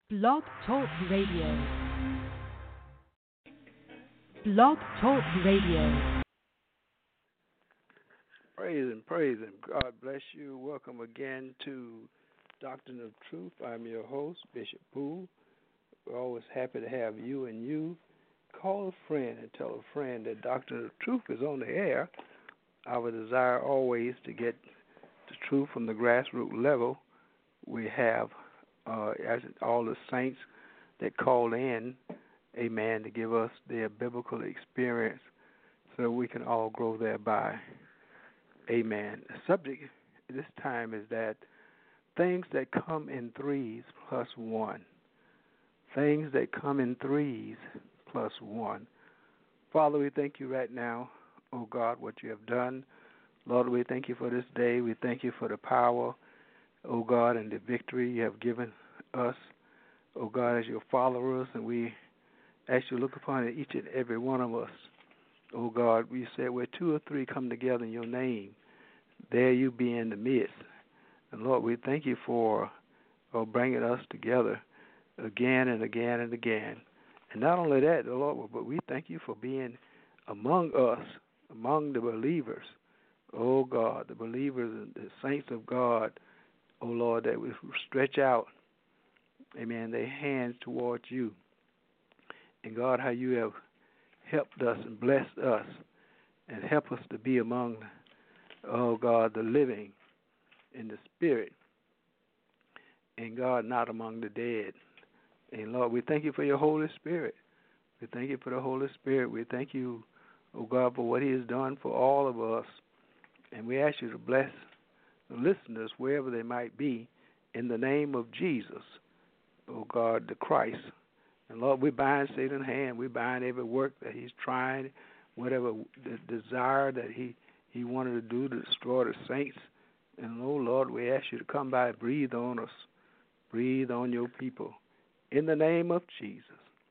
Blog Talk Radio. Blog Talk Radio. Praise Him. God bless you. Welcome again to Doctrine of Truth. I'm your host, Bishop Poole. We're always happy to have you and you. Call a friend and tell a friend that Doctrine of Truth is on the air. Our desire always to get the truth from the grassroots level. We have all the saints that call in, amen, to give us their biblical experience so we can all grow thereby. Amen. The subject this time is that things that come in threes plus one. Things that come in threes plus one. Father, we thank you right now, oh God, what you have done. Lord, we thank you for this day. We thank you for the power, oh God, and the victory you have given us, oh God, as your followers, and we ask you to look upon each and every one of us. Oh God, we said where two or three come together in your name, there you be in the midst. And Lord, we thank you for bringing us together again and again and again. And not only that, Lord, but we thank you for being among us, among the believers. Oh God, the believers and the saints of God, oh Lord, that we stretch out, amen, their hands towards you. And God, how you have helped us and blessed us and help us to be among, oh God, the living in the spirit. And God, not among the dead. And Lord, we thank you for your Holy Spirit. We thank you for the Holy Spirit. We thank you, oh God, for what he has done for all of us. And we ask you to bless the listeners wherever they might be in the name of Jesus, oh God, the Christ. And Lord, we bind Satan's hand. We bind every work that he's trying, whatever the desire that he wanted to do to destroy the saints. And oh Lord, we ask you to come by and breathe on us. Breathe on your people in the name of Jesus.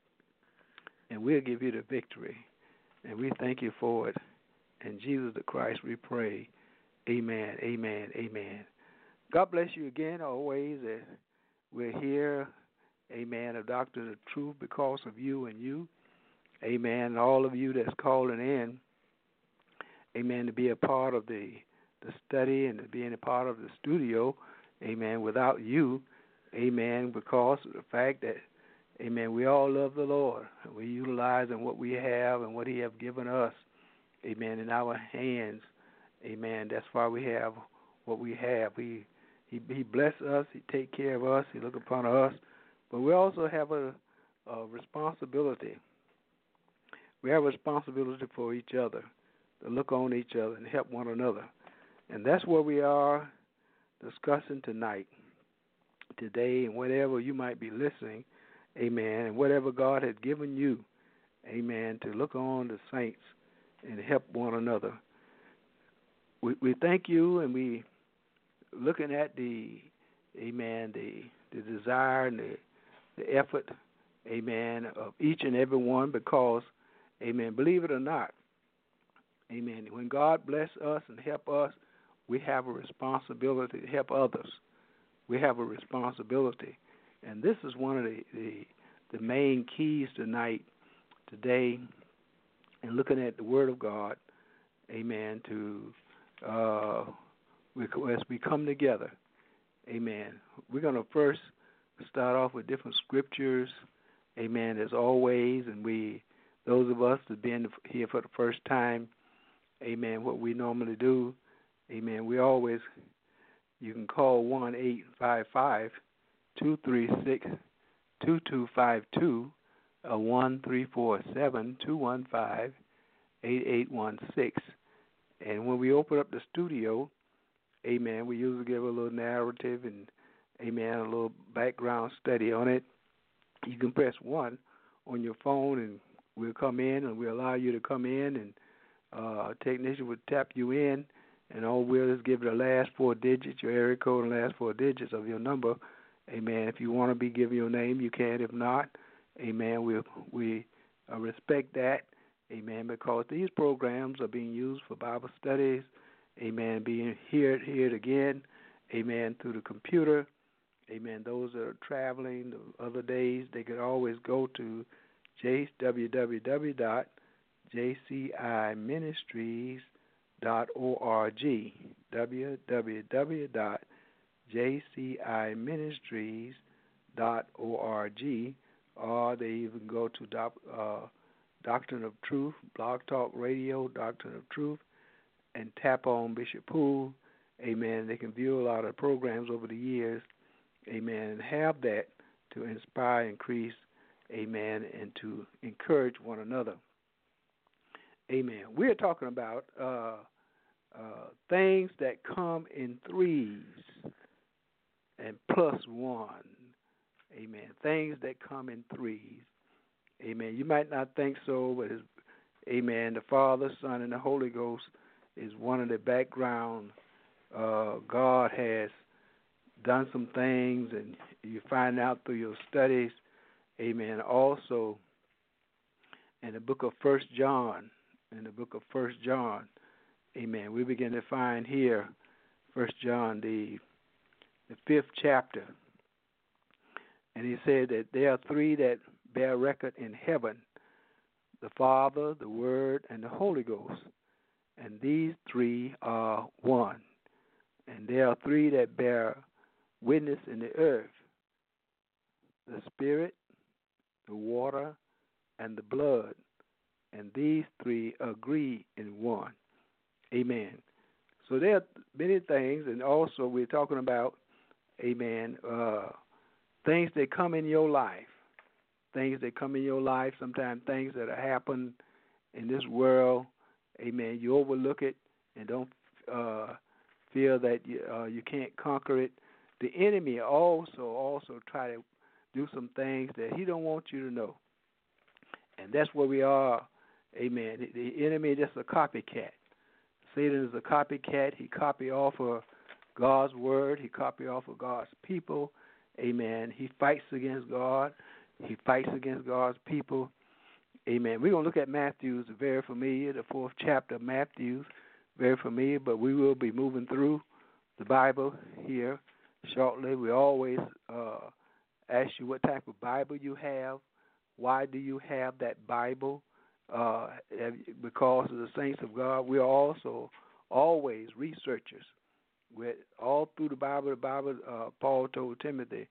And we'll give you the victory. And we thank you for it. In Jesus the Christ we pray. Amen, amen, amen. God bless you again always. We're here, amen, a doctor of truth because of you and you. Amen. And all of you that's calling in, amen, to be a part of the study and to being a part of the studio, amen, without you, amen, because of the fact that, amen, we all love the Lord. And we're utilizing what we have and what he have given us, amen, in our hands. Amen. That's why we have what we have. He bless us. He take care of us. He look upon us. But we also have a responsibility. We have a responsibility for each other, to look on each other and help one another. And that's what we are discussing tonight, today, and whatever you might be listening, amen, and whatever God has given you, amen, to look on the saints and help one another. We thank you, and we looking at the desire and the effort, amen, of each and every one because, amen, believe it or not, amen, when God bless us and help us, we have a responsibility to help others. We have a responsibility. And this is one of the main keys tonight, today, in looking at the Word of God, amen, as we come together, amen. We're going to first start off with different scriptures, amen, as always, and those of us that have been here for the first time, amen, what we normally do, amen, you can call 1-855-236-2252 or 1-347-215-8816. And when we open up the studio, amen, we usually give a little narrative and, amen, a little background study on it. You can press 1 on your phone and we'll come in and we'll allow you to come in and a technician will tap you in and all we'll just give the last 4 digits, your area code and last 4 digits of your number. Amen. If you want to be given your name, you can. If not, amen, we respect that. Amen, because these programs are being used for Bible studies, amen, being heard again, amen, through the computer, Amen. Those that are traveling the other days, they could always go to www.jciministries.org. www.jciministries.org. Or they even go to Doctrine of Truth, Blog Talk Radio, Doctrine of Truth, and tap on Bishop Poole. Amen. They can view a lot of programs over the years. Amen. And have that to inspire, increase, amen, and to encourage one another. Amen. We're talking about things that come in threes and plus one. Amen. Things that come in threes. Amen. You might not think so, but amen, the Father, Son, and the Holy Ghost is one of the background. God has done some things, and you find out through your studies. Amen. Also, in the book of 1 John, amen, we begin to find here, 1 John, the 5th chapter. And he said that there are three that bear record in heaven, the Father, the Word, and the Holy Ghost. And these three are one. And there are three that bear witness in the earth, the Spirit, the water, and the blood. And these three agree in one. Amen. So there are many things, and also we're talking about, amen, things that come in your life. Things that come in your life, sometimes things that happen in this world, amen, you overlook it and don't feel that you can't conquer it. The enemy also try to do some things that he don't want you to know. And that's where we are, amen. The enemy is just a copycat. Satan is a copycat. He copy off of God's word. He copy off of God's people. Amen. He fights against God. He fights against God's people. Amen. We're going to look at Matthew, very familiar, the 4th chapter of Matthew, very familiar, but we will be moving through the Bible here shortly. We always ask you what type of Bible you have. Why do you have that Bible? Because of the saints of God, we are also always researchers. We're all through the Bible, Paul told Timothy,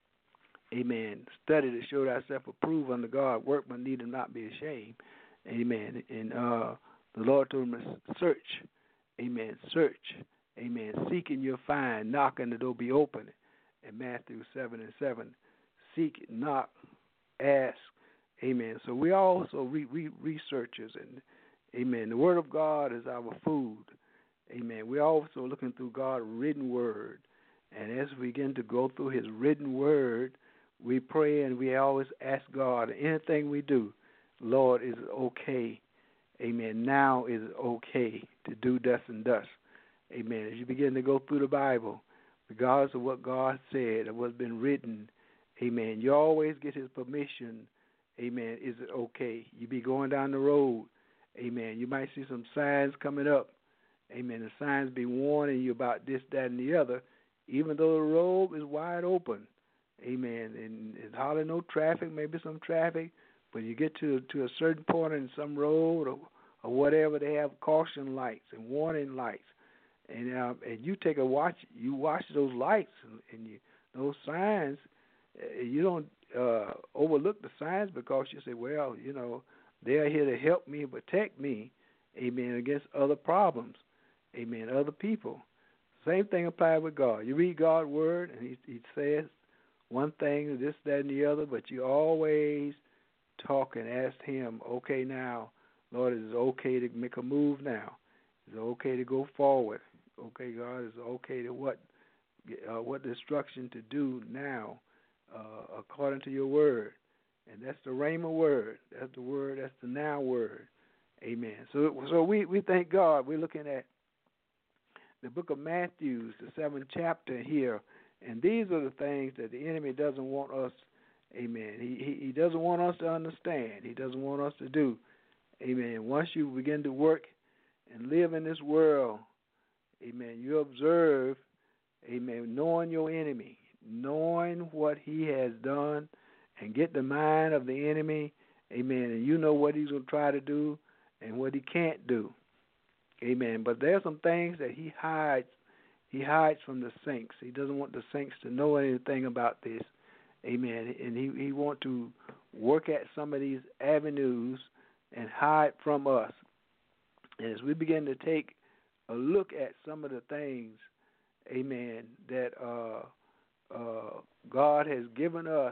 amen, study to show thyself approved unto God, workman need not be ashamed. Amen. And the Lord told him to search. Amen. Search. Amen. Seek and you'll find. Knock and the door be open. In Matthew 7:7. Seek, knock, ask. Amen. So we are also researchers. And amen. The Word of God is our food. Amen. We're also looking through God's written word. And as we begin to go through his written word, we pray and we always ask God, anything we do, Lord, is it okay? Amen. Now is it okay to do thus and thus? Amen. As you begin to go through the Bible, regardless of what God said or what's been written, amen, you always get his permission. Amen. Is it okay? You be going down the road. Amen. You might see some signs coming up. Amen. The signs be warning you about this, that, and the other, even though the road is wide open. Amen. And there's hardly no traffic, maybe some traffic, but you get to a certain point in some road or whatever, they have caution lights and warning lights. And you take a watch, you watch those lights and those signs. You don't overlook the signs because you say, well, you know, they're here to help me, protect me, amen, against other problems, amen, other people. Same thing applies with God. You read God's word, and he says one thing, this, that, and the other, but you always talk and ask him, okay, now, Lord, is it okay to make a move now? Is it okay to go forward? Okay, God, is it okay to what instruction to do now according to your word? And that's the Rhema word. That's the word. That's the now word. Amen. So we thank God. We're looking at the book of Matthew, the 7th chapter here, and these are the things that the enemy doesn't want us. Amen. He doesn't want us to understand. He doesn't want us to do. Amen. Once you begin to work and live in this world, amen, you observe, amen, knowing your enemy. knowing what he has done and get the mind of the enemy, amen, and you know what he's going to try to do and what he can't do, amen. But there are some things that he hides. He hides from the saints. He doesn't want the saints to know anything about this, amen. And he wants to work at some of these avenues and hide from us. And as we begin to take a look at some of the things, amen, that God has given us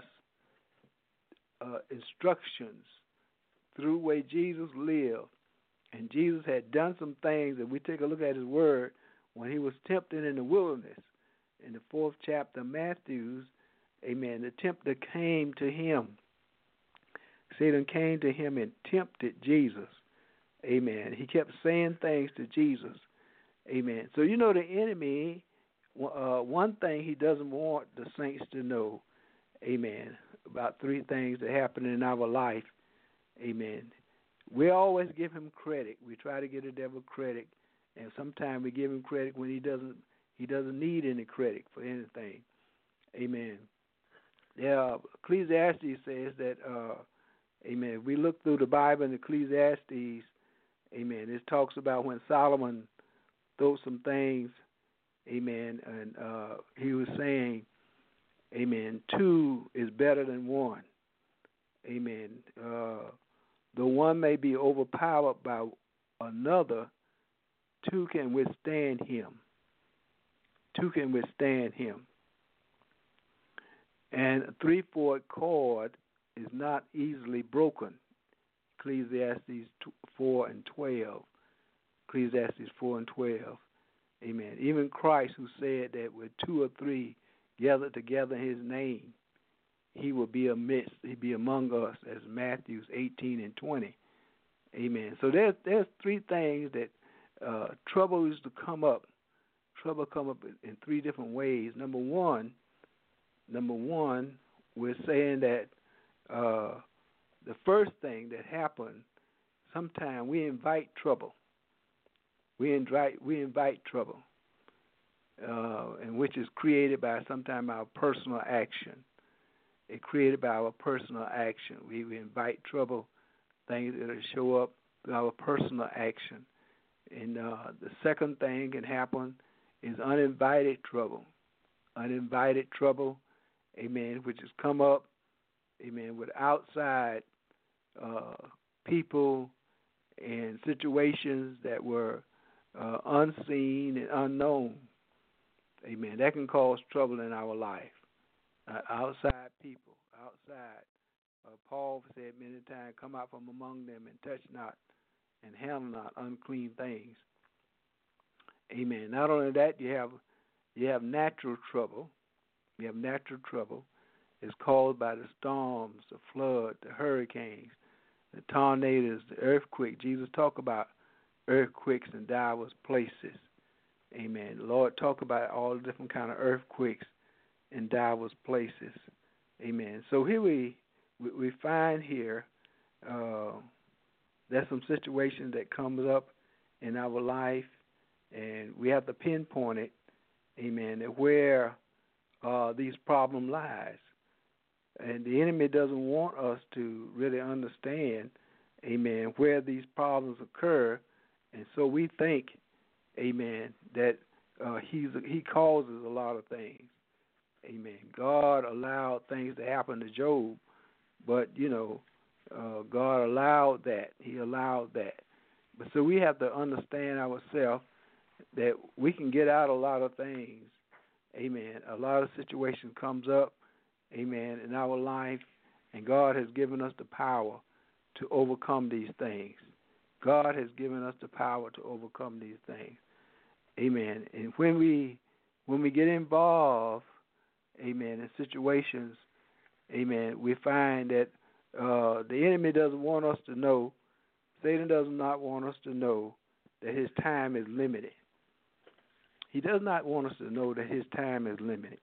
instructions through the way Jesus lived. And Jesus had done some things, and we take a look at his word when he was tempted in the wilderness. In the 4th chapter of Matthew, amen, the tempter came to him. Satan came to him and tempted Jesus. Amen. He kept saying things to Jesus. Amen. So you know the enemy, one thing he doesn't want the saints to know, amen, about 3 things that happen in our life. Amen. We always give him credit. We try to give the devil credit, and sometimes we give him credit when he doesn't need any credit for anything. Amen. Ecclesiastes says that, amen, if we look through the Bible in Ecclesiastes, amen, it talks about when Solomon thought some things, amen, and he was saying, amen, 2 is better than 1. Amen. Though one may be overpowered by another, 2 can withstand him. 2 can withstand him. And a 3-foot cord is not easily broken. Ecclesiastes 4 and 12. Ecclesiastes 4 and 12. Amen. Even Christ, who said that with 2 or 3 gathered together in his name, he will be amidst, he'll be among us, as Matthew 18 and 20. Amen. So there's 3 things that trouble is to come up. Trouble come up in 3 different ways. Number one, we're saying that the first thing that happened, sometimes we invite trouble. We invite trouble, and which is created by sometimes our personal action. It's created by our personal action. We invite trouble, things that will show up through our personal action. And the second thing can happen is uninvited trouble. Uninvited trouble, amen, which has come up, amen, with outside people and situations that were unseen and unknown. Amen. That can cause trouble in our life. Outside people, outside. Paul said many times, come out from among them and touch not and handle not unclean things. Amen. Not only that, you have natural trouble. You have natural trouble. It's caused by the storms, the flood, the hurricanes, the tornadoes, the earthquake. Jesus talked about earthquakes in diverse places. Amen. The Lord talked about all the different kind of earthquakes in diverse places. Amen. So here we find here there's some situations that comes up in our life, and we have to pinpoint it, amen, where these problem lies. And the enemy doesn't want us to really understand, amen, where these problems occur. And so we think, amen, that he causes a lot of things. Amen. God allowed things to happen to Job, but, God allowed that. He allowed that. But so we have to understand ourselves that we can get out a lot of things. Amen. A lot of situations comes up, amen, in our life, and God has given us the power to overcome these things. God has given us the power to overcome these things. Amen. And when we get involved, amen, in situations, amen, we find that the enemy doesn't want us to know, Satan does not want us to know that his time is limited. He does not want us to know that his time is limited.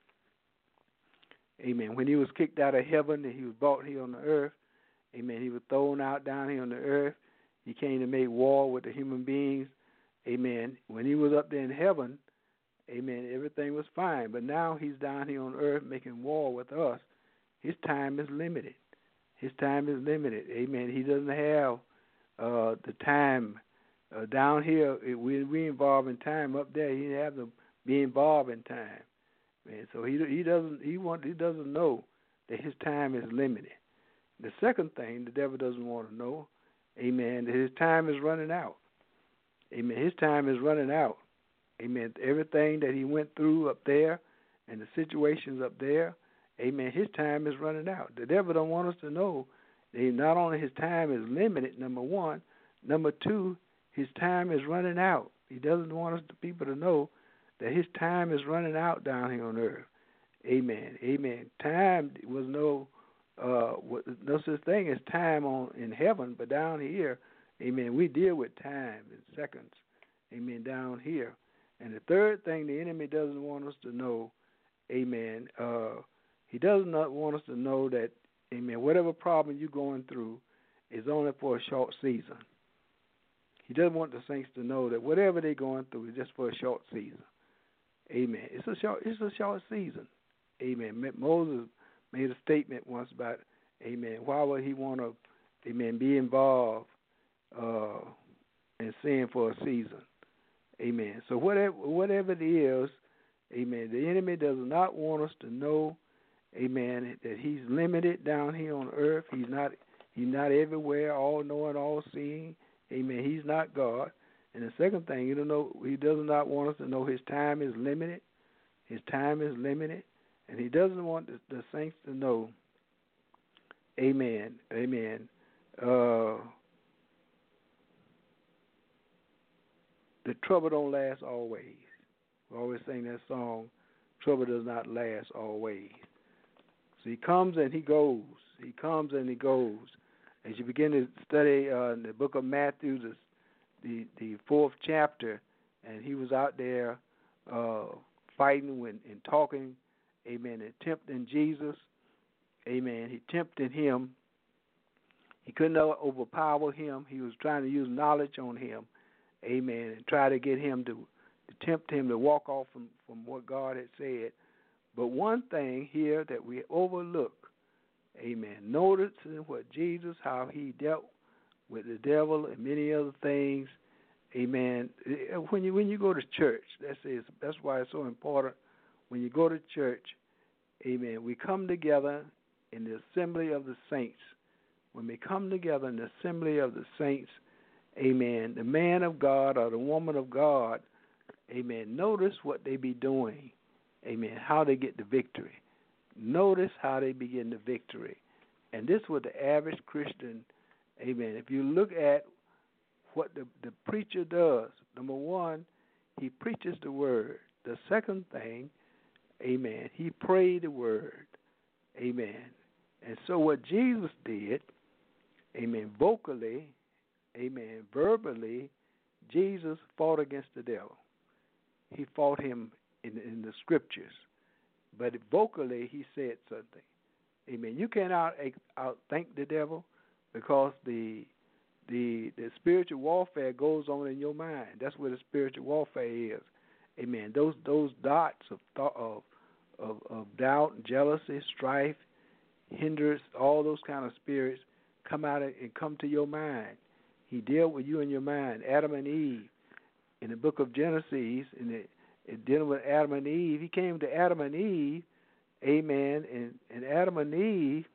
Amen. When he was kicked out of heaven and he was brought here on the earth, amen, he was thrown out down here on the earth. He came to make war with the human beings. Amen. When he was up there in heaven, Amen. Everything was fine. But now he's down here on earth making war with us. His time is limited. His time is limited. Amen. He doesn't have the time down here. We involved in time. Up there, he didn't have to be involved in time. Man, so he doesn't know that his time is limited. The second thing the devil doesn't want to know, amen, that his time is running out. Amen. His time is running out. Amen. Everything that he went through up there and the situations up there, amen, his time is running out. The devil don't want us to know that not only his time is limited, number one, number two, his time is running out. He doesn't want us, the people, to know that his time is running out down here on earth. Amen. Amen. Time was no such thing as time in heaven, but down here, amen, we deal with time in seconds. Amen, down here. And the third thing the enemy doesn't want us to know, amen, he does not want us to know that, amen, whatever problem you're going through is only for a short season. He doesn't want the saints to know that whatever they're going through is just for a short season. Amen. It's a short season. Amen. Moses made a statement once about, amen, why would he want to, amen, be involved in sin for a season? Amen. So whatever it is, amen, the enemy does not want us to know, amen, that he's limited down here on earth. He's not everywhere, all knowing, all seeing. Amen. He's not God. And the second thing, he does not want us to know his time is limited. His time is limited. And he doesn't want the saints to know, amen, amen, the trouble don't last always. We always sing that song, trouble does not last always. So he comes and he goes. He comes and he goes. As you begin to study in the book of Matthew, the fourth chapter, and he was out there fighting and talking, amen, and tempting Jesus, amen. He tempted him. He couldn't overpower him. He was trying to use knowledge on him, amen, and try to get him to tempt him to walk off from what God had said. But one thing here that we overlook, amen, noticing what Jesus, how he dealt with the devil and many other things, amen. When you go to church, that's why it's so important. When you go to church, amen, we come together in the assembly of the saints. When we come together in the assembly of the saints, amen, the man of God or the woman of God, amen, notice what they be doing, amen, how they get the victory. Notice how they begin the victory. And this was the average Christian, amen. If you look at what the preacher does, number one, he preaches the word. The second thing, amen, he prayed the word, amen. And so what Jesus did, amen, vocally, amen, verbally, Jesus fought against the devil. He fought him in the scriptures. But vocally, he said something. Amen. You can't outthink the devil because the spiritual warfare goes on in your mind. That's where the spiritual warfare is. Amen. Those dots of doubt, jealousy, strife, hindrance, all those kind of spirits come out and come to your mind. He dealt with you in your mind. Adam and Eve, in the book of Genesis, dealing with Adam and Eve, he came to Adam and Eve, amen, and Adam and Eve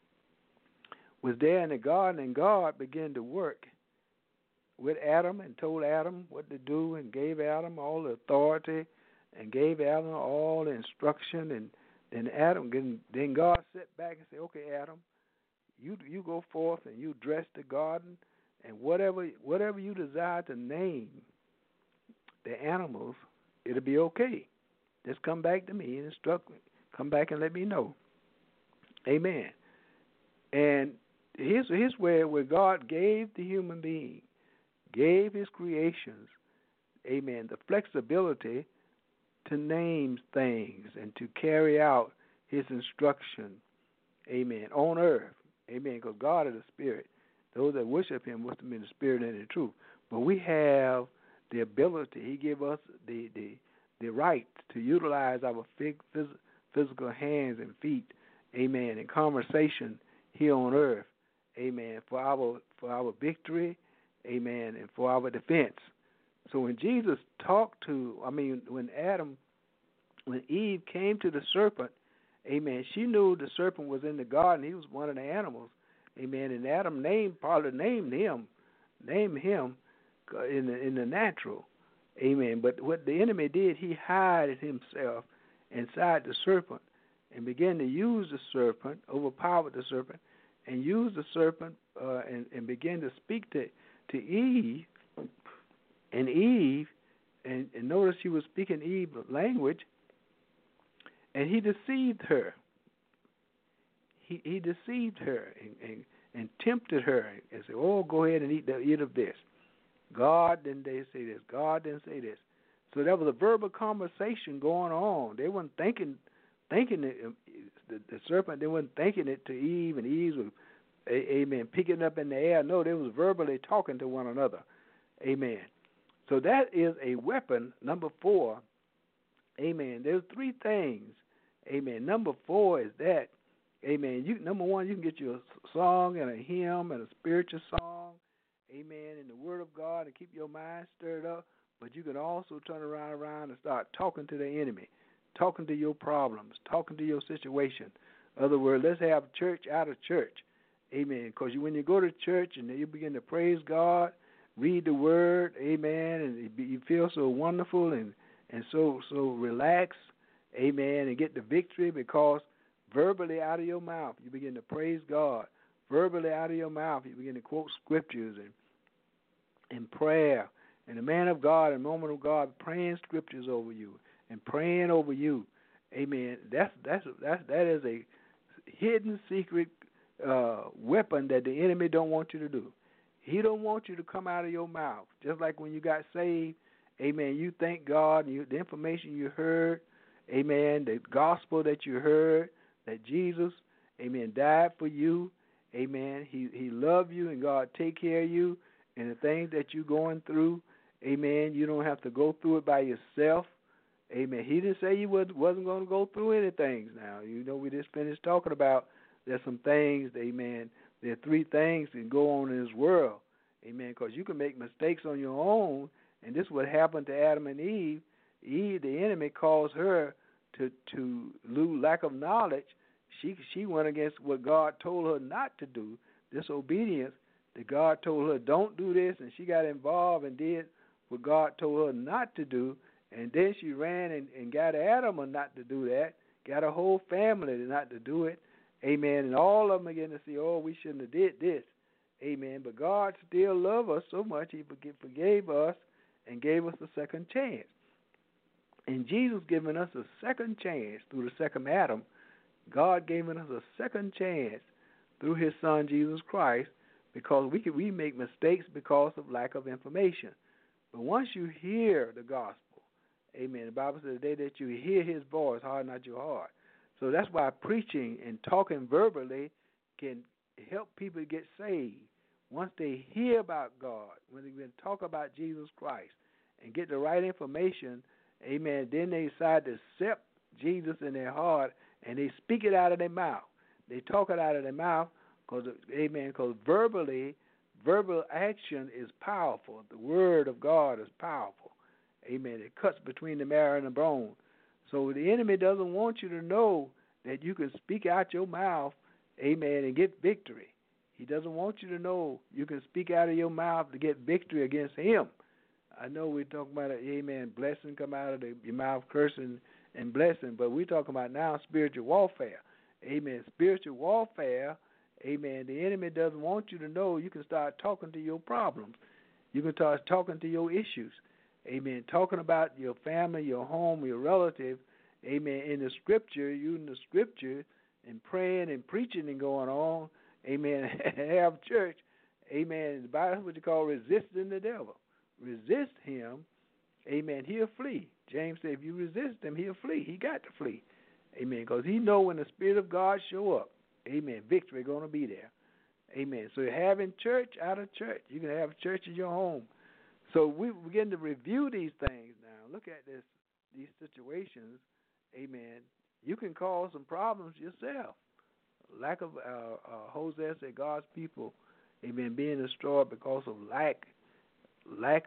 was there in the garden, and God began to work with Adam and told Adam what to do and gave Adam all the authority and gave Adam all the instruction, and then God sat back and said, okay, Adam, you go forth and you dress the garden, and whatever you desire to name the animals, it'll be okay. Just come back to me and instruct me. Come back and let me know. Amen. And here's where God gave the human being, gave his creations, amen, the flexibility to name things and to carry out his instruction, amen, on earth. Amen, because God is a spirit. Those that worship him must be in the spirit and in the truth. But we have the ability. He gave us the the right to utilize our physical hands and feet, amen, in conversation here on earth, amen, for our victory, amen, and for our defense. So when Jesus when Eve came to the serpent, amen, she knew the serpent was in the garden. He was one of the animals, amen, and Adam probably named him in the natural, amen. But what the enemy did, he hid himself inside the serpent and began to use the serpent, overpowered the serpent, and used the serpent and began to speak to Eve. And Eve, and notice he was speaking Eve's language, and he deceived her. He deceived her and tempted her and said, "Oh, go ahead and eat of this. God didn't say this. God didn't say this." So there was a verbal conversation going on. They weren't thinking it, the serpent. They weren't thinking it to Eve, and Eve was, amen, picking up in the air. No, they was verbally talking to one another, amen. So that is a weapon. Number 4, amen. There's 3 things, amen. Number 4 is that, amen. Number 1, you can get you a song and a hymn and a spiritual song, amen, in the Word of God and keep your mind stirred up. But you can also turn around and start talking to the enemy, talking to your problems, talking to your situation. In other words, let's have church out of church, amen. Because when you go to church and you begin to praise God, read the Word, amen, and you feel so wonderful and so relaxed, amen, and get the victory because verbally out of your mouth you begin to praise God. Verbally out of your mouth you begin to quote scriptures and prayer. And the man of God and woman of God praying scriptures over you and praying over you, amen. That is a hidden secret weapon that the enemy don't want you to do. He don't want you to come out of your mouth. Just like when you got saved, amen, you thank God, the information you heard, amen, the gospel that you heard, that Jesus, amen, died for you, amen. He loved you and God take care of you and the things that you're going through, amen. You don't have to go through it by yourself, amen. He didn't say you wasn't going to go through anything now. You know, we just finished talking about there's some things, amen. There are 3 things that go on in this world, amen, because you can make mistakes on your own, and this is what happened to Adam and Eve. Eve, the enemy, caused her to lose lack of knowledge. She went against what God told her not to do, disobedience, that God told her don't do this, and she got involved and did what God told her not to do, and then she ran and got Adam not to do that, got a whole family not to do it, amen, and all of them again to say, oh, we shouldn't have did this, amen, but God still loved us so much, He forgave us and gave us a second chance. And Jesus giving us a second chance through the second Adam. God giving us a second chance through His Son, Jesus Christ, because we make mistakes because of lack of information. But once you hear the gospel, amen, the Bible says the day that you hear His voice, harden not your heart. So that's why preaching and talking verbally can help people get saved. Once they hear about God, when they talk about Jesus Christ and get the right information, amen, then they decide to accept Jesus in their heart and they speak it out of their mouth. They talk it out of their mouth because, amen, because verbal action is powerful. The Word of God is powerful. Amen. It cuts between the marrow and the bone. So the enemy doesn't want you to know that you can speak out your mouth, amen, and get victory. He doesn't want you to know you can speak out of your mouth to get victory against him. I know we're talking about, amen, blessing come out of your mouth, cursing and blessing, but we're talking about now spiritual warfare. Amen. Spiritual warfare, amen, the enemy doesn't want you to know you can start talking to your problems. You can start talking to your issues. Amen. Talking about your family, your home, your relative, amen, in the scripture, using the scripture and praying and preaching and going on, amen, have church, amen. The Bible is what you call resisting the devil. Resist him, amen, he'll flee. James said if you resist him, he'll flee. He got to flee, amen, because he know when the Spirit of God show up, amen, victory going to be there, amen. So you're having church out of church. You can have church in your home. So we begin to review these things now. Look at this these situations, amen, you can cause some problems yourself. Lack of, Hosea said, God's people, amen, being destroyed because of lack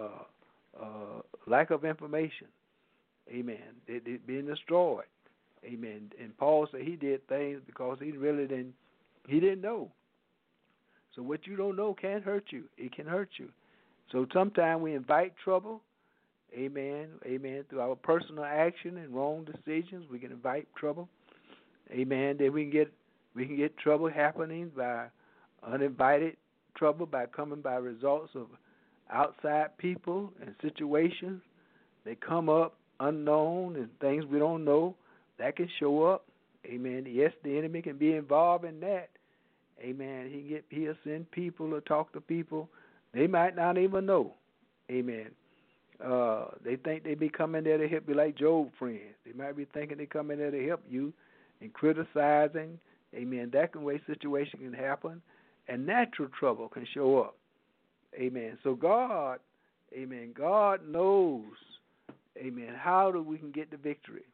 of information. Amen. They being destroyed. Amen. And Paul said he did things because he really didn't know. So what you don't know can hurt you. It can hurt you. So sometimes we invite trouble. Amen. Amen. Through our personal action and wrong decisions, we can invite trouble. Amen. Then we can get trouble happening by uninvited trouble by coming by results of outside people and situations. They come up unknown and things we don't know that can show up. Amen. Yes, the enemy can be involved in that. Amen. He'll send people or talk to people they might not even know. Amen. They think they be coming there to help you, like Job friends. They might be thinking they come in there to help you and criticizing. Amen. That way situation can happen, and natural trouble can show up. Amen. So God, amen, God knows, amen, how we can get the victory.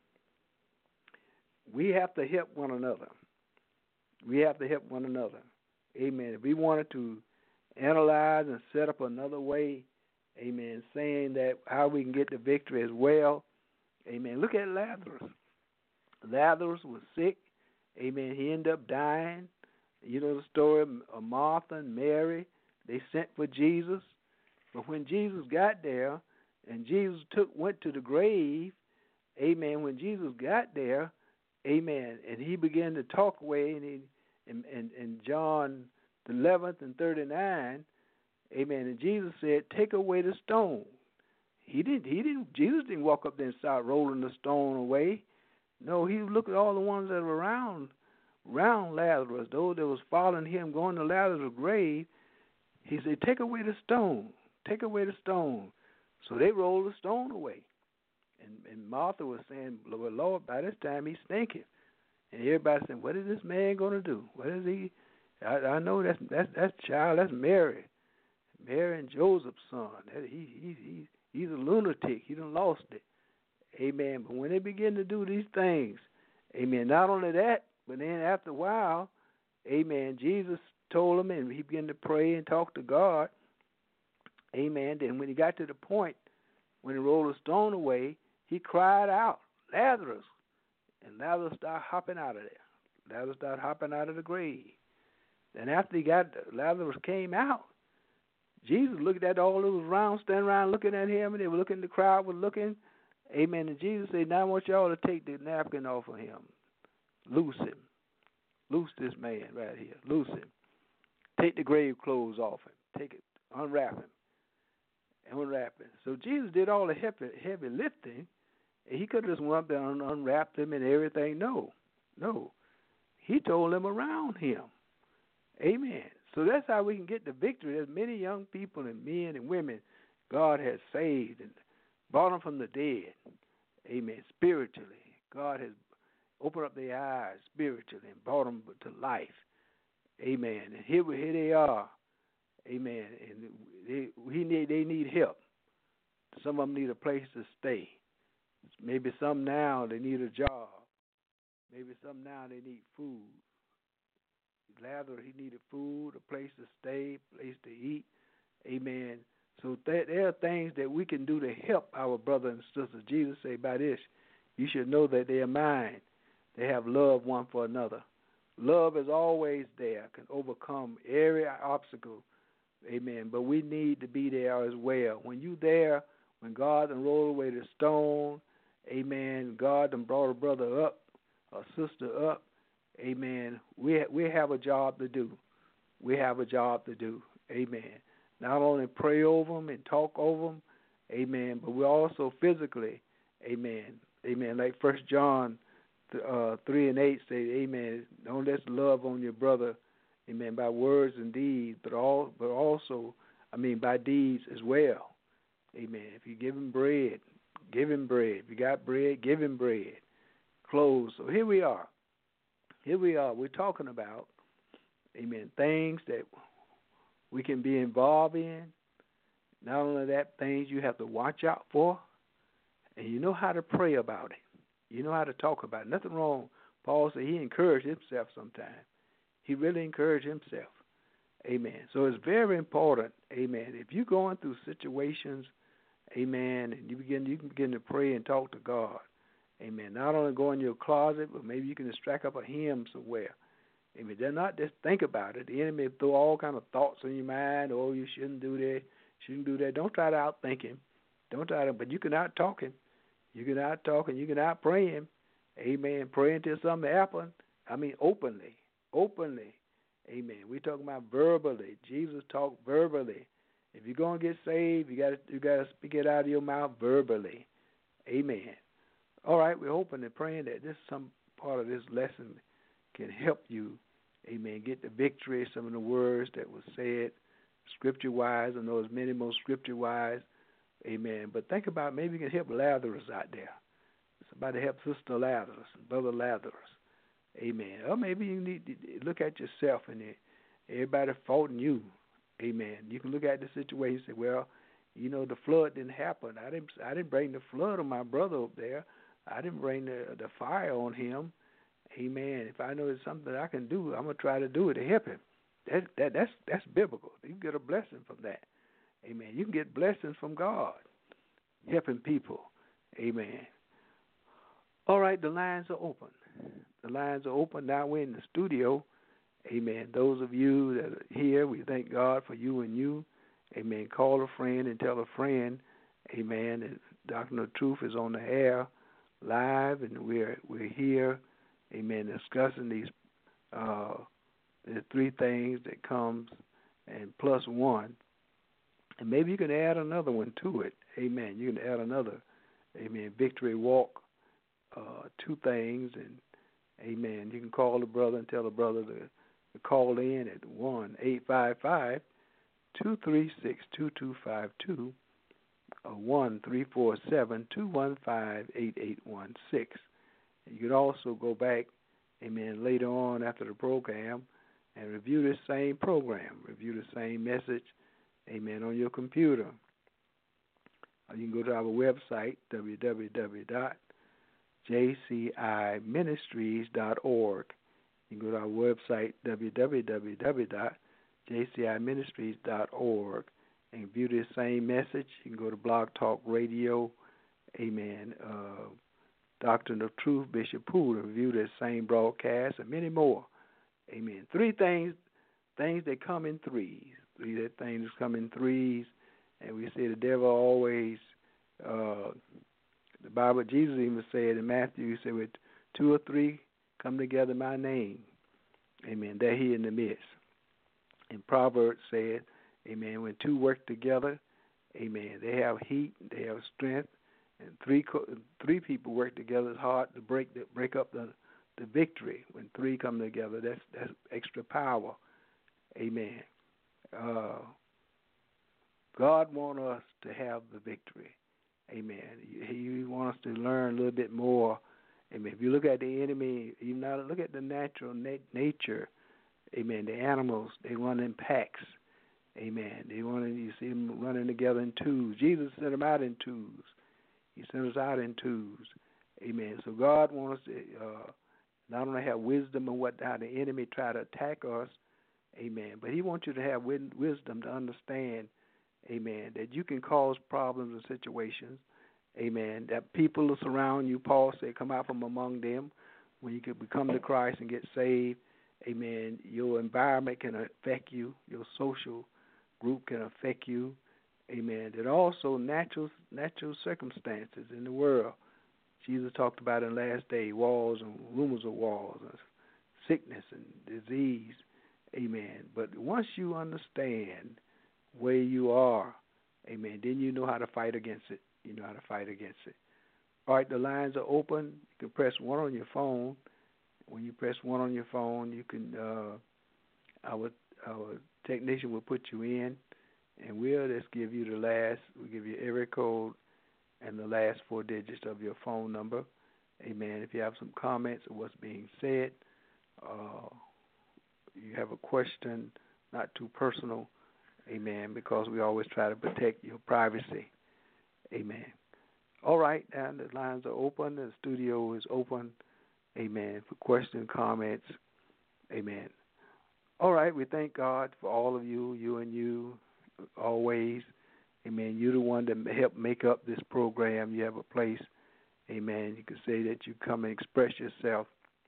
We have to help one another. We have to help one another. Amen. If we wanted to analyze and set up another way, amen, saying that how we can get the victory as well, amen. Look at Lazarus. Lazarus was sick. Amen. He ended up dying. You know the story of Martha and Mary. They sent for Jesus. But when Jesus got there and Jesus went to the grave, amen, when Jesus got there, amen, and he began to talk away in John the 11th and 39, amen, and Jesus said, take away the stone. Jesus didn't walk up there and start rolling the stone away. No, he looked at all the ones that were around Lazarus, those that was following him, going to Lazarus' grave. He said, take away the stone. Take away the stone. So they rolled the stone away. And Martha was saying, well, Lord, by this time he's thinking. And everybody said, what is this man going to do? What is he? I know that's child, that's Mary. Mary and Joseph's son. He's a lunatic. He done lost it. Amen. But when they begin to do these things, amen, not only that, but then after a while, amen, Jesus told him, and he began to pray and talk to God. Amen. Then when he got to the point, when he rolled the stone away, he cried out, Lazarus. And Lazarus started hopping out of there. Lazarus started hopping out of the grave. Then after Lazarus came out, Jesus looked at all those around, standing around looking at him, and they were looking, the crowd was looking. Amen. And Jesus said, now I want y'all to take the napkin off of him. Loose him. Loose this man right here. Loose him. Take the grave clothes off him. Take it. Unwrap him. Unwrap him. So Jesus did all the heavy lifting. He could have just went up there and unwrapped him and everything. No. He told them around him. Amen. So that's how we can get the victory. There's many young people and men and women God has saved and brought them from the dead. Amen. Spiritually. God has opened up their eyes spiritually and brought them to life. Amen. And here they are. Amen. And they need help. Some of them need a place to stay. Maybe some now they need a job. Maybe some now they need food. Lazarus, he needed food, a place to stay, a place to eat. Amen. So there are things that we can do to help our brother and sister. Jesus said by this, you should know that they are mine. They have love one for another. Love is always there, can overcome every obstacle. Amen. But we need to be there as well. When you there, when God done rolled away the stone, amen, God done brought a brother up, a sister up, amen, we have a job to do. We have a job to do. Amen. Not only pray over them and talk over them, amen, but we also physically, amen, amen, like 1 John 3 and 8 say, amen, don't let love on your brother, amen, by words and deeds, but also, by deeds as well. Amen. If you give him bread, give him bread. If you got bread, give him bread. Clothes. So here we are. We're talking about, amen, things that we can be involved in. Not only that, things you have to watch out for. and you know how to pray about it. You know how to talk about it. Nothing wrong. Paul said he encouraged himself sometimes. He really encouraged himself. Amen. So it's very important, amen. If you're going through situations, amen, and you can begin to pray and talk to God. Amen. Not only go in your closet, but maybe you can just strike up a hymn somewhere. Amen. They're not just think about it. The enemy throw all kind of thoughts in your mind. Oh, you shouldn't do that. Shouldn't do that. Don't try to outthink him. Don't try to. But you can out talk him. You can out talk him. You can out pray him. Amen. Pray until something happens. I mean, openly. Amen. We're talking about verbally. Jesus talked verbally. If you're gonna get saved, you gotta speak it out of your mouth verbally. Amen. All right. We're hoping and praying that some part of this lesson can help you, amen, get the victory, some of the words that were said scripture-wise. I know there's many more scripture-wise, amen. But think about maybe you can help Lazarus out there. Somebody help Sister Lazarus and Brother Lazarus, amen. Or maybe you need to look at yourself and everybody faulting you, amen. You can look at the situation and say, well, you know, the flood didn't happen. I didn't bring the flood on my brother up there. I didn't bring the fire on him. Amen. If I know there's something I can do, I'm gonna try to do it to help him. That's biblical. You can get a blessing from that. Amen. You can get blessings from God, helping people. Amen. All right, the lines are open. The lines are open. Now we're in the studio. Amen. Those of you that are here, we thank God for you and you. Amen. Call a friend and tell a friend. Amen. And Doctrine of Truth is on the air live, and we're here. Amen. Discussing these the three things that comes and plus one. And maybe you can add another one to it. Amen. You can add another. Amen. Victory walk, 2 things. And amen. You can call the brother and tell the brother to call in at 1-855-236-2252 or 1-347-215-8816. You can also go back, amen, later on after the program and review this same program, review the same message, amen, on your computer. You can go to our website, www.jciministries.org. You can go to our website, www.jciministries.org, and view this same message. You can go to Blog Talk Radio, amen, Doctrine of Truth, Bishop Poole, to review this same broadcast and many more. Amen. 3 things that come in threes. 3 things come in threes. And we say the devil always, the Bible, Jesus even said in Matthew, he said, with 2 or 3 come together in my name. Amen. That he in the midst. And Proverbs said, amen, when 2 work together, amen, they have heat, they have strength. And 3 people work together. It's hard to break up the victory. When 3 come together, that's extra power. Amen. God wants us to have the victory. Amen. He wants us to learn a little bit more. Amen. If you look at the enemy, you now look at the natural nature. Amen. The animals, they run in packs. Amen. You see them running together in twos. Jesus sent them out in twos. He sent us out in twos. Amen. So God wants us to not only have wisdom on how the enemy try to attack us, amen, but he wants you to have wisdom to understand, amen, that you can cause problems and situations, amen, that people will surround you. Paul said, come out from among them. When you can become to Christ and get saved, amen, your environment can affect you. Your social group can affect you. Amen. That also natural circumstances in the world. Jesus talked about in the last day, wars and rumors of wars, and sickness and disease. Amen. But once you understand where you are, amen, then you know how to fight against it. You know how to fight against it. All right, the lines are open. You can press 1 on your phone. When you press 1 on your phone, you can our technician will put you in. And we'll just give you we'll give you area code and the last 4 digits of your phone number. Amen. If you have some comments on what's being said, you have a question, not too personal, amen, because we always try to protect your privacy. Amen. All right, and the lines are open. The studio is open. Amen. For questions, comments. Amen. All right, we thank God for all of you, you, always. Amen. You're the one that help make up this program. You have a place. Amen. You can say that you come and express yourself.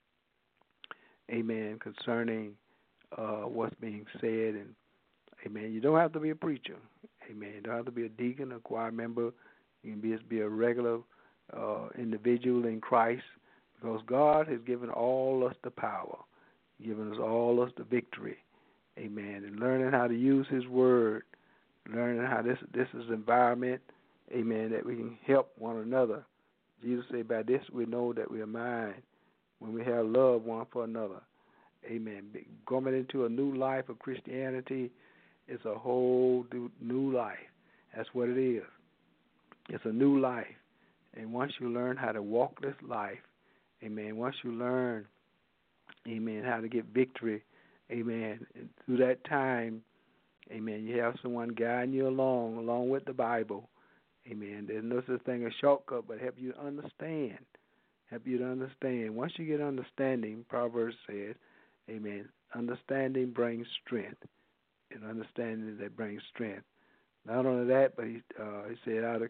Amen. Concerning what's being said. And amen. You don't have to be a preacher. Amen. You don't have to be a deacon, a choir member. You can just be a regular individual in Christ, because God has given all us the power, given us all us the victory. Amen. And learning how to use His Word, learning how this is environment. Amen. That we can help one another. Jesus said, "By this we know that we are mine, when we have love one for another." Amen. Going into a new life of Christianity is a whole new life. That's what it is. It's a new life. And once you learn how to walk this life, amen, once you learn, amen, how to get victory, amen, and through that time, amen, you have someone guiding you along with the Bible, amen. There's no such thing as shortcut, but help you understand. Help you to understand. Once you get understanding, Proverbs says, amen, understanding brings strength. And understanding that brings strength. Not only that, but he said, out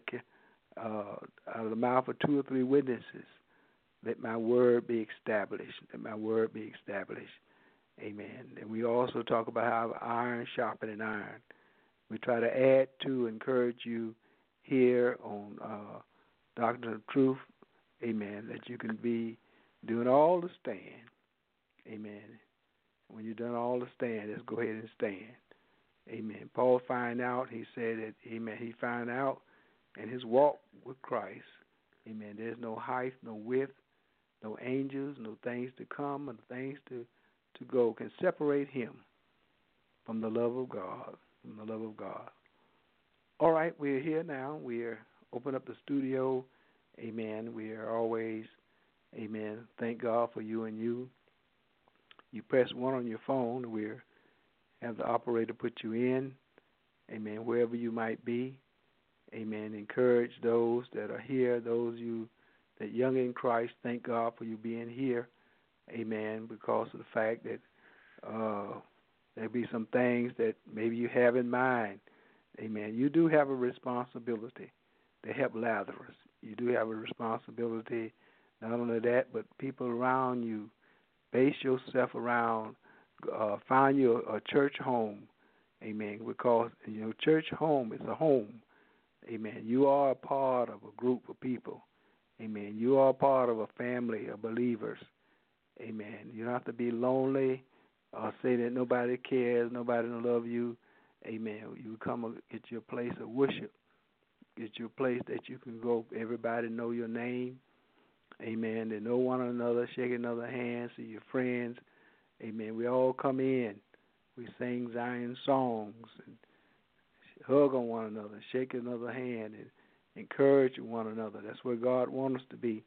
of the mouth of 2 or 3 witnesses, let my word be established. Let my word be established. Amen. And we also talk about how iron sharpening iron. We try to add to, encourage you here on Doctrine of Truth. Amen. That you can be doing all the stand. Amen. When you've done all the stand, just go ahead and stand. Amen. Paul found out, he said that, amen, he found out in his walk with Christ, amen, there's no height, no width, no angels, no things to come, and things to go can separate him from the love of God, from the love of God. All right, we're here now. We're open up the studio. Amen. We are always, amen, thank God for you and you. You press 1 on your phone. We're have the operator put you in, amen, wherever you might be, amen. Encourage those that are here, those you that young in Christ. Thank God for you being here, amen, because of the fact that there'll be some things that maybe you have in mind, amen. You do have a responsibility to help Lazarus. You do have a responsibility, not only that, but people around you. Base yourself around. Find you a church home, amen, because your church home is a home, amen. You are a part of a group of people, amen. You are a part of a family of believers, amen. You don't have to be lonely or say that nobody cares, nobody don't love you, amen. You come get your place of worship, get your place that you can go, everybody know your name, amen. They know one another, shake another hand, see your friends. Amen. We all come in. We sing Zion songs and hug on one another, shake another hand, and encourage one another. That's where God wants us to be.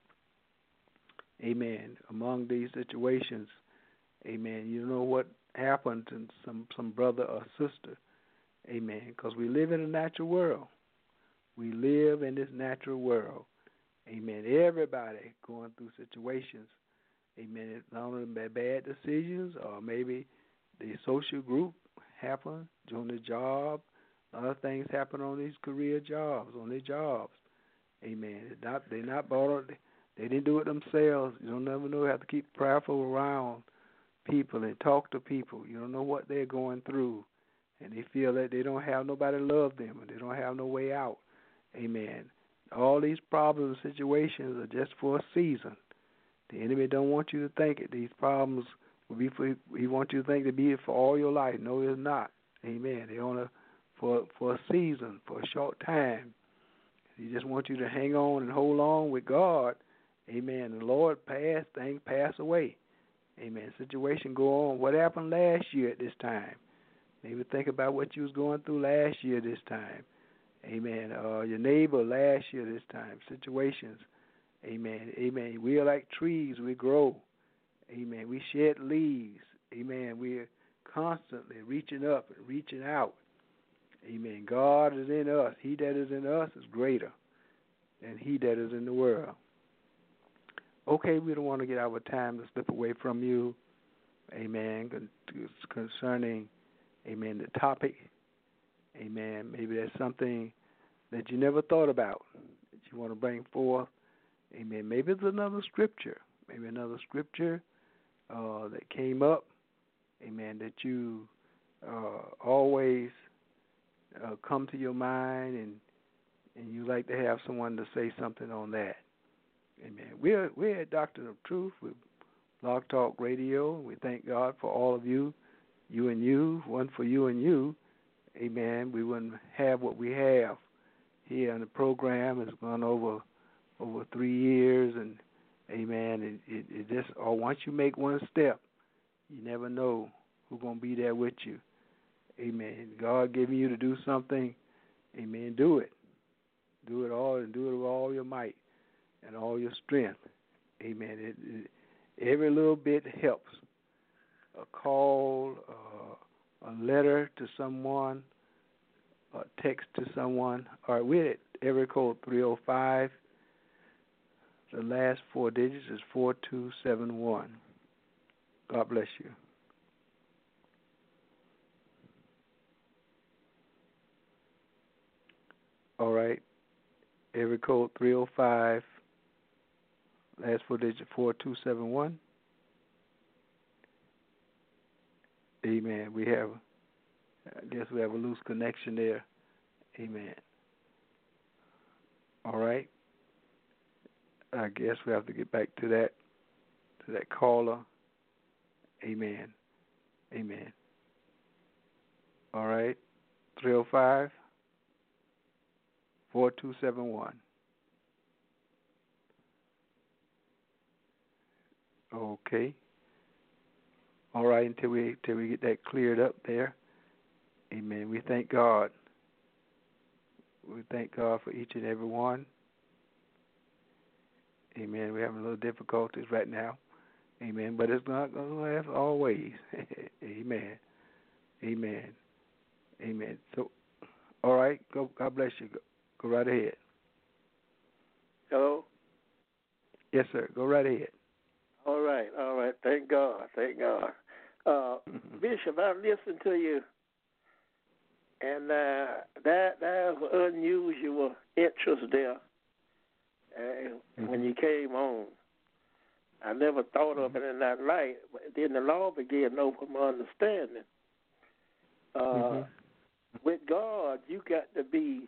Amen. Among these situations, amen, you know what happened to some brother or sister. Amen. Because we live in a natural world. We live in this natural world. Amen. Everybody going through situations. Amen. It's not only bad decisions or maybe the social group happen during the job. A lot of things happen on these career jobs, on their jobs. Amen. They're not bought. They didn't do it themselves. You don't never know. You have to keep prayerful around people and talk to people. You don't know what they're going through. And they feel that they don't have nobody to love them and they don't have no way out. Amen. All these problems and situations are just for a season. The enemy don't want you to think it. These problems will be for, he wants you to think to be for all your life. No, it's not. Amen. They're only for a season, for a short time. He just wants you to hang on and hold on with God. Amen. The Lord things pass away. Amen. Situation go on. What happened last year at this time? Maybe think about what you was going through last year this time. Amen. Your neighbor last year this time. Situations. Amen. Amen. We are like trees. We grow. Amen. We shed leaves. Amen. We are constantly reaching up and reaching out. Amen. God is in us. He that is in us is greater and he that is in the world. Okay, we don't want to get our time to slip away from you. Amen. Concerning, amen, the topic. Amen. Maybe that's something that you never thought about that you want to bring forth. Amen. Maybe it's another scripture. Maybe another scripture that came up. Amen. That you always come to your mind, and you like to have someone to say something on that. Amen. We're at Doctrine of Truth with Blog Talk Radio. We thank God for all of you, you and you, one for you and you. Amen. We wouldn't have what we have here on the program. It's gone over 3 years, and amen. It just, or once you make one step, you never know who's going to be there with you. Amen. God giving you to do something. Amen. Do it. Do it all, and do it with all your might and all your strength. Amen. Every little bit helps. A call, a letter to someone, a text to someone. All right, we're at area code 305. The last 4 digits is 4271. God bless you. All right, area code 305. Last 4 digits 4271. Amen. I guess we have a loose connection there. Amen. All right. I guess we have to get back to that caller. Amen. Amen. All right. 305 4271. Okay. All right, until we get that cleared up there. Amen. We thank God. We thank God for each and every one. Amen. We're having a little difficulties right now. Amen. But it's not going to last always. Amen. Amen. Amen. So, all right. Go. God bless you. Go right ahead. Hello? Yes, sir. Go right ahead. All right. Thank God. Bishop, I listened to you, and that was unusual interest there when you came on. I never thought of it in that light. But then the law began to open my understanding. With God, you got to be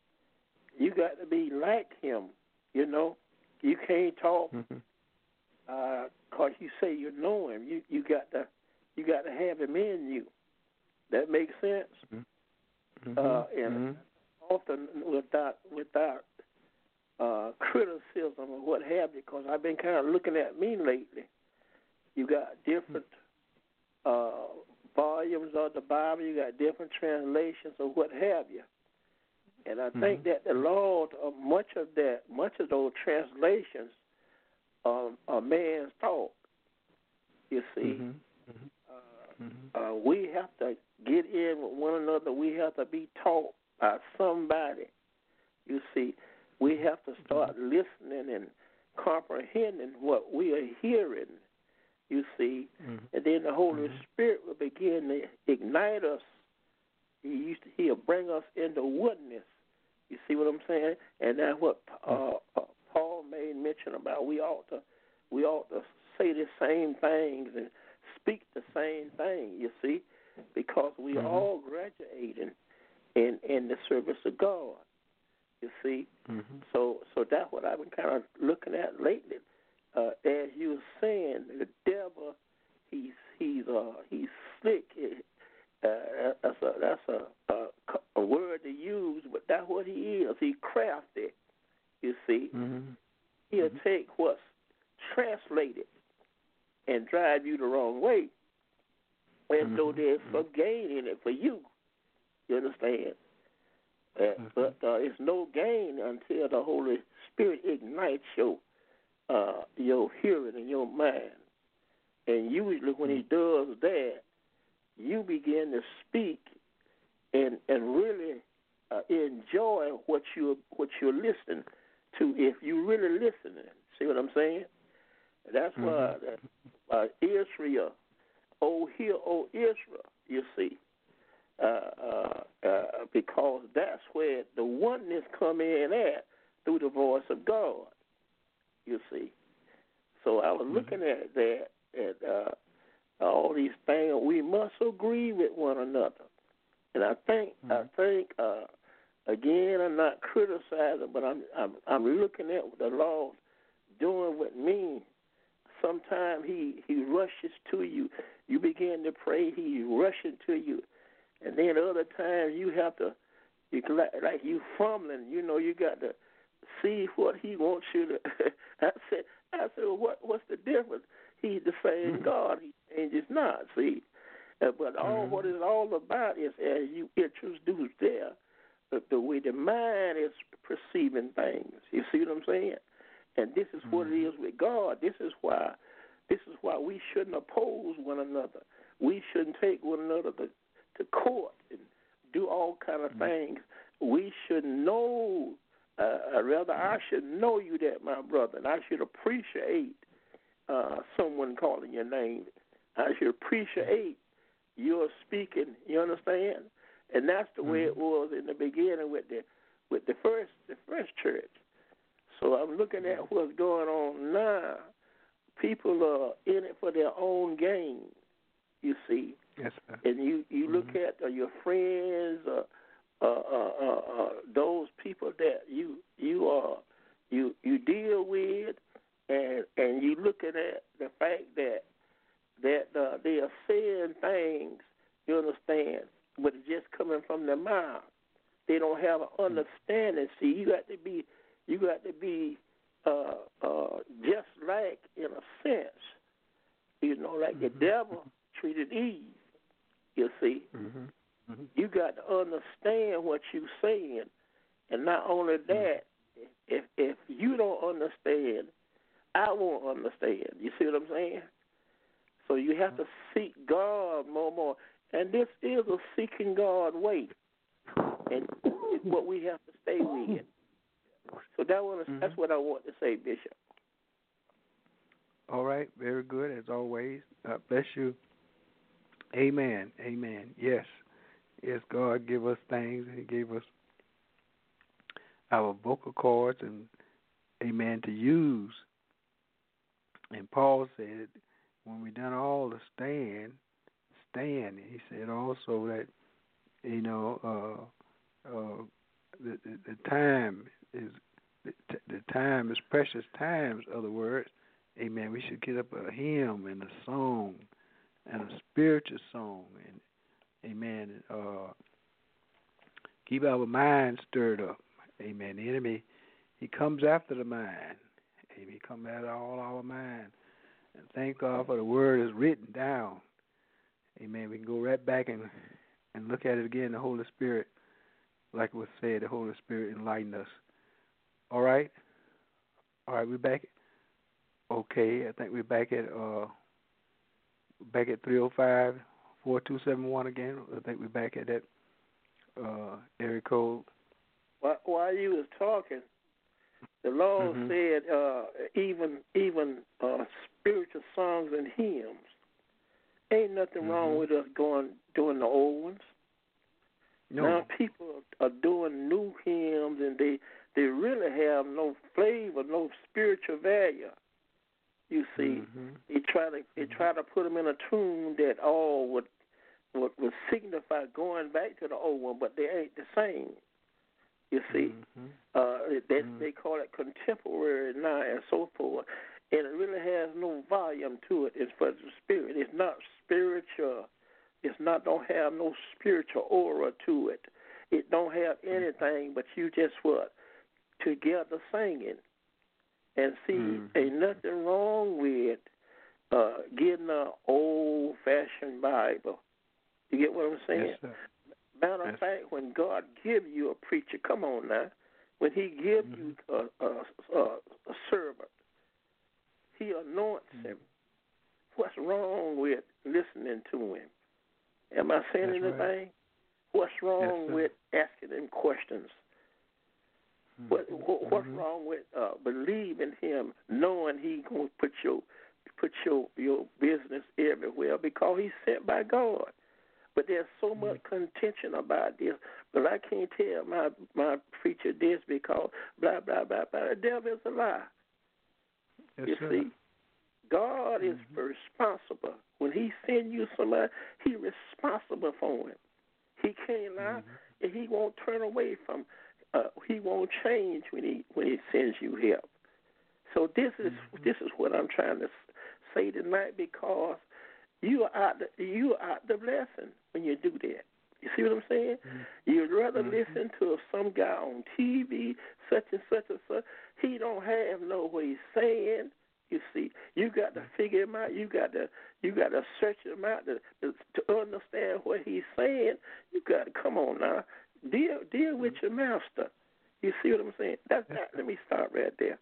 like Him. You know, you can't talk. Cause you say you know Him, you got to have Him in you. That makes sense. And often without criticism or what have you, because I've been kind of looking at me lately. You got different volumes of the Bible. You got different translations or what have you. And I think that the Lord, much of those translations a man's talk. You see, we have to get in with one another. We have to be taught by somebody. You see, we have to start listening and comprehending what we are hearing. You see, and then the Holy Spirit will begin to ignite us. He'll bring us into oneness. You see what I'm saying? And that's what Paul made mention about. We ought to say the same things and speak the same thing. You see, because we are all graduating in the service of God. You see, so that's what I've been kind of looking at lately. As you were saying, the devil, he's slick. That's a word to use, but that's what he is. He's crafty. You see, he'll take what's translated and drive you the wrong way, as though there's some gain in it for you. You understand? But it's no gain until the Holy Spirit ignites your hearing and your mind. And usually when he does that, you begin to speak and really enjoy what you're listening to if you really listening. See what I'm saying? That's why Israel, hear, O Israel, you see, because that's where the oneness come in at through the voice of God, you see. So I was looking at that, at all these things. We must agree with one another. And I think, again, I'm not criticizing, but I'm looking at what the Lord doing with me. Sometimes he rushes to you. You begin to pray, he's rushing to you. And then other times you have to, like you fumbling, you got to see what he wants you to. I said, what's the difference? He's the same God. He changes not, see. But what it's all about is, as you introduce there, the way the mind is perceiving things. You see what I'm saying? And this is what it is with God. This is why we shouldn't oppose one another. We shouldn't take one another to court and do all kind of things. We should know, rather I should know you that, my brother, and I should appreciate someone calling your name. I should appreciate your speaking, you understand? And that's the way it was in the beginning with the first church. So I'm looking at what's going on now. People are in it for their own gain, you see. Yes, sir. And you look at your friends, those people that you deal with, and you looking at the fact that they are saying things, you understand, but it's just coming from their mouth. They don't have an understanding. See, you got to be just like, in a sense, like the devil treated Eve. You see, you got to understand what you're saying, and not only that, if you don't understand, I won't understand. You see what I'm saying? So you have to seek God more. And this is a seeking God way. And it's what we have to stay with. So that's what I want to say, Bishop. All right. Very good, as always. Bless you. Amen. Amen. Yes. Yes, God give us things. He gave us our vocal cords and, amen, to use. And Paul said, when we done all the stand. He said also that, the time is precious times. Other words, amen. We should get up a hymn and a song and a spiritual song, and amen. Keep our mind stirred up, amen. The enemy, he comes after the mind. He comes after all our mind. And thank God for the word is written down. Amen. We can go right back and look at it again. The Holy Spirit, like it was said, the Holy Spirit enlightened us. All right? All right, we're back. Okay, I think we're back at 305-4271 again. I think we're back at that area code. While you was talking, the Lord said even spiritual songs and hymns. Ain't nothing wrong with us doing the old ones. No. Now people are doing new hymns, and they really have no flavor, no spiritual value. You see, they try to put them in a tune that all would signify going back to the old one, but they ain't the same. You see, they call it contemporary now and so forth. And it really has no volume to it. It's for the spirit. It's not spiritual. Don't have no spiritual aura to it. It don't have anything but you just together singing. And see, ain't nothing wrong with getting an old-fashioned Bible. You get what I'm saying? Yes, Matter of fact, when God give you a preacher, come on now, when he give you a servant, he anoints him. What's wrong with listening to him? Am I saying anything? Right. What's wrong with asking him questions? What's wrong with believing him, knowing he gonna put your business everywhere because he's sent by God? But there's so much contention about this. But I can't tell my preacher this because blah blah blah blah. The devil is a lie. Yes, you sir. see, God is responsible. When he sends you somebody, he's responsible for him. He can't lie, and he won't turn away from. He won't change when he sends you help. So this is what I'm trying to say tonight, because you are out the blessing when you do that. You see what I'm saying? You'd rather listen to some guy on TV, such and such and such. He don't have no what he's saying. You see, you got to figure him out. You got to search him out to understand what he's saying. You got to come on now. Deal with your master. You see what I'm saying? Let me start right there.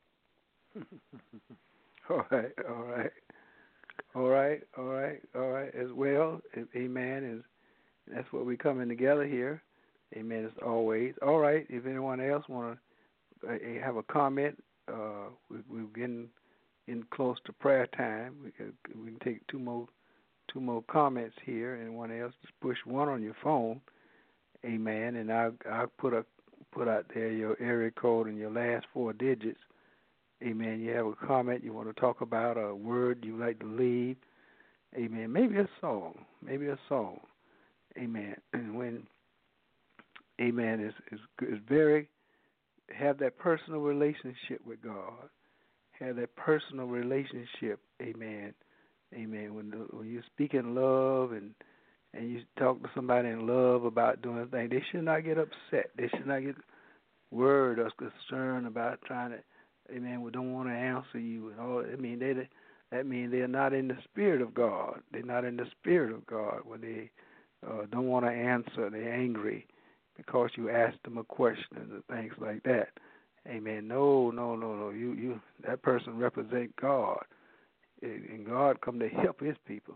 All right. As well, amen. That's what we're coming together here. Amen. As always. All right. If anyone else want to have a comment, we're getting in close to prayer time. We can take two more comments here. Anyone else, just push one on your phone. Amen. And I'll put out there your area code and your last 4 digits. Amen. You have a comment you want to talk about, a word you like to leave. Amen. Maybe a song. Amen. And when, amen, is very, have that personal relationship with God. Have that personal relationship. Amen. Amen. When you speak in love and you talk to somebody in love about doing things, they should not get upset. They should not get worried or concerned about trying to, amen, we don't want to answer you and all. I mean, that means they're not in the spirit of God. They're not in the spirit of God when they don't want to answer. They're angry because you asked them a question and things like that. Amen. No. You that person represents God, and God come to help His people.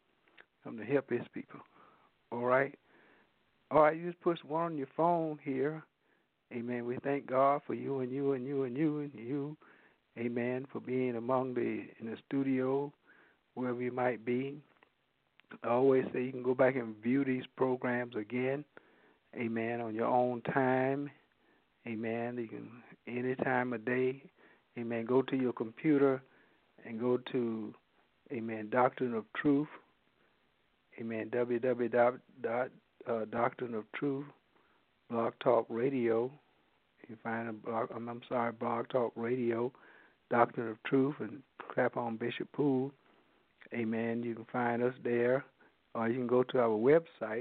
All right. You just push one on your phone here. Amen. We thank God for you and you and you and you and you. Amen. For being in the studio, wherever you might be. I always say you can go back and view these programs again. Amen. On your own time. Amen. You can any time of day. Amen. Go to your computer and go to, amen, Doctrine of Truth. Amen. Doctrine of Truth. Blog Talk Radio. You find Blog Talk Radio, Doctrine of Truth, and clap on Bishop Poole. Amen. You can find us there, or you can go to our website,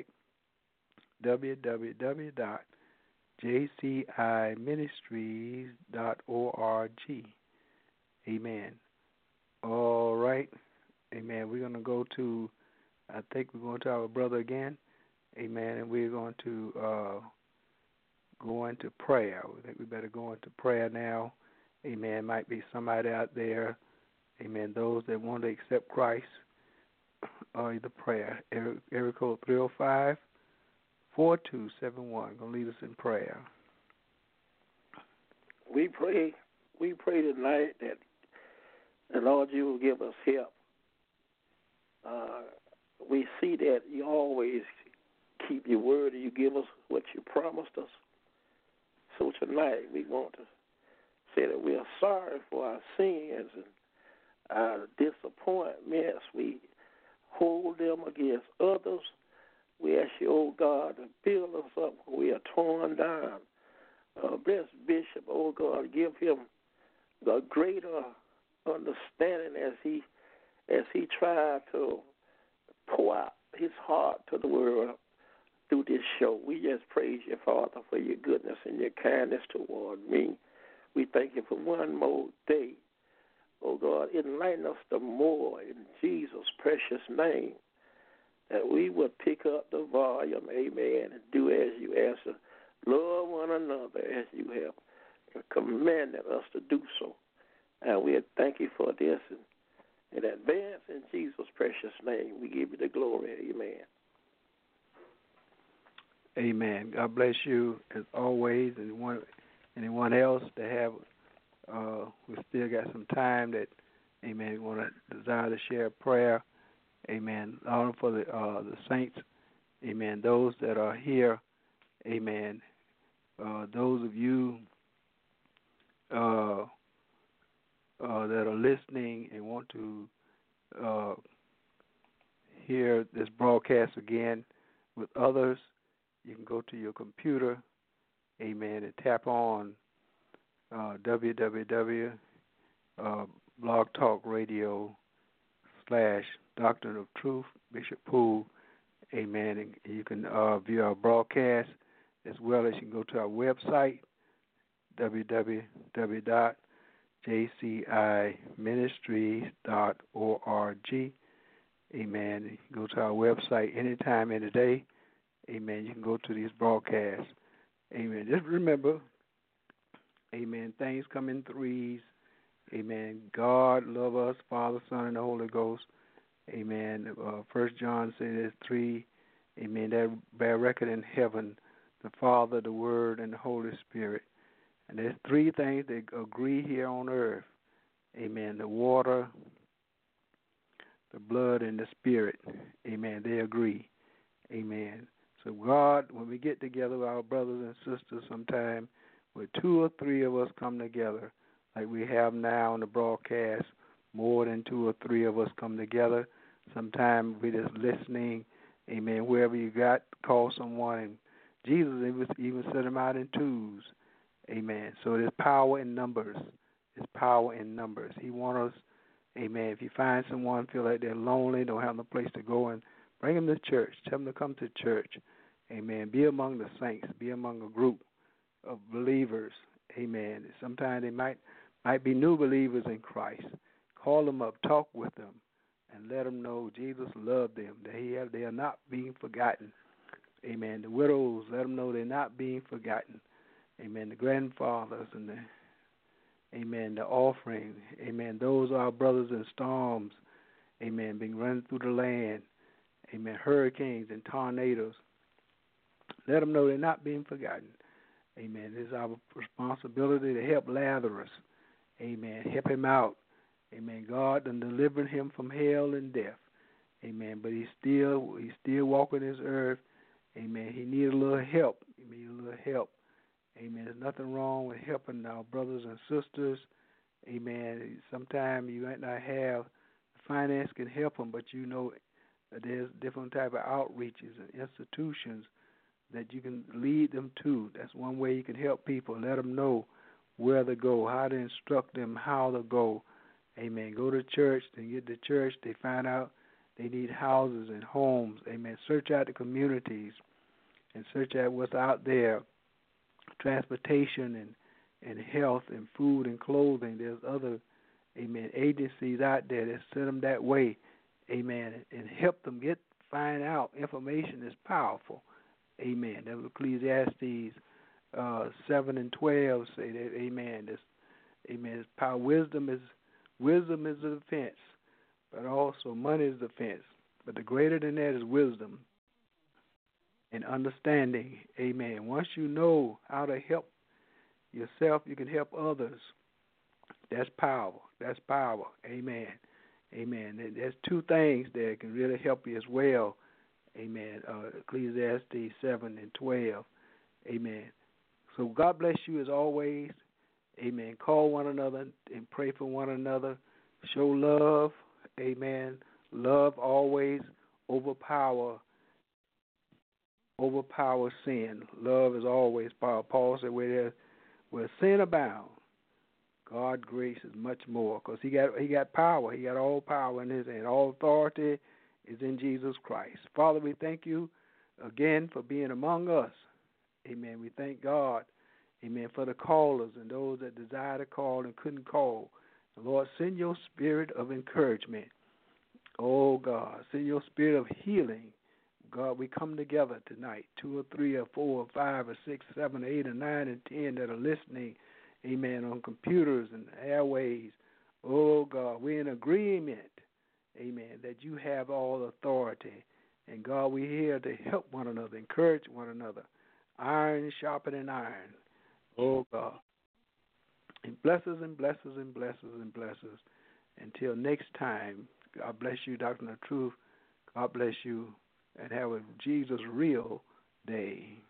www.jciministries.org. Amen. All right. Amen. We're going to go to, I think we're going to our brother again. Amen. And we're going to go into prayer. I think we better go into prayer now. Amen. Might be somebody out there. Amen. Those that want to accept Christ or the prayer. Area code 305-4271. Gonna lead us in prayer. We pray tonight that the Lord, you will give us help. We see that you always keep your word and you give us what you promised us. So tonight we want to say that we are sorry for our sins and our disappointments. We hold them against others. We ask you, oh God, to build us up when we are torn down. Bless Bishop, oh God, give him the greater understanding as he tried to pour out his heart to the world through this show. We just praise you, Father, for your goodness and your kindness toward me. We thank you for one more day. Oh God, enlighten us the more in Jesus' precious name, that we would pick up the volume, amen, and do as you ask us. Love one another as you have commanded us to do so. And we thank you for this. And in advance, in Jesus' precious name, we give you the glory. Amen. Amen. God bless you as always. And Anyone else that have, we still got some time that, amen, want to desire to share a prayer, amen, honor for the saints, amen, those that are here, amen, those of you that are listening and want to hear this broadcast again with others, you can go to your computer, amen, and tap on www.blogtalkradio/Doctrine of Truth, Bishop Poole, amen, and you can view our broadcast, as well as you can go to our website, www.jciministries.org. Amen. You can go to our website anytime, any day. Amen. You can go to these broadcasts. Amen. Just remember, amen, things come in threes. Amen. God love us, Father, Son, and the Holy Ghost. Amen. 1 John says there's three, amen, that bear record in heaven, the Father, the Word, and the Holy Spirit. And there's three things that agree here on earth. Amen. The water, the blood, and the spirit. Amen. They agree. Amen. So God, when we get together with our brothers and sisters sometime, where two or three of us come together, like we have now on the broadcast, more than two or three of us come together. Sometime we just listening. Amen. Wherever you got, call someone. And Jesus even set them out in twos. Amen. So there's power in numbers. There's power in numbers. He wants us, amen, if you find someone feel like they're lonely, don't have no place to go, and bring them to church. Tell them to come to church. Amen. Be among the saints. Be among a group of believers. Amen. Sometimes they might be new believers in Christ. Call them up. Talk with them. And let them know Jesus loved them. That they are not being forgotten. Amen. The widows, let them know they're not being forgotten. Amen. The grandfathers and the offering. Amen. Those are our brothers in storms. Amen. Being run through the land. Amen. Hurricanes and tornadoes. Let them know they're not being forgotten. Amen. It is our responsibility to help Lazarus. Amen. Help him out. Amen. God done delivered him from hell and death. Amen. But he's still walking this earth. Amen. He needs a little help. He needs a little help. Amen. There's nothing wrong with helping our brothers and sisters. Amen. Sometimes you might not have the finance can help them, but you know there's different type of outreaches and institutions that you can lead them to. That's one way you can help people. Let them know where to go, how to instruct them how to go. Amen. Go to church. They get to church. They find out they need houses and homes. Amen. Search out the communities and search out what's out there. Transportation and health and food and clothing. There's other, amen, agencies out there that send them that way, amen, and help them find out. Information is powerful, amen. That was Ecclesiastes 7 and 12 say that, amen. This, amen. This power, wisdom is a defense, but also money is a defense. But the greater than that is wisdom and understanding, amen. Once you know how to help yourself, you can help others. That's power. That's power. Amen. Amen. There's two things that can really help you as well. Amen. Ecclesiastes 7 and 12. Amen. So God bless you as always. Amen. Call one another and pray for one another. Show love. Amen. Love always overpower sin. Love is always power. Paul said, where sin abounds, God's grace is much more, because he got power. He got all power in his hand. All authority is in Jesus Christ. Father, we thank you again for being among us. Amen. We thank God, amen, for the callers and those that desire to call and couldn't call. Lord, send your spirit of encouragement. Oh, God, send your spirit of healing. God, we come together tonight, 2 or 3 or 4 or 5 or 6, 7, 8 or 9 and 10 that are listening, amen, on computers and airways. Oh, God, we're in agreement, amen, that you have all authority. And, God, we're here to help one another, encourage one another. Iron sharpening iron. Oh, God. And blesses and blesses and blesses and blesses. Until next time, God bless you, Doctor of Truth. God bless you, and have a Jesus real day.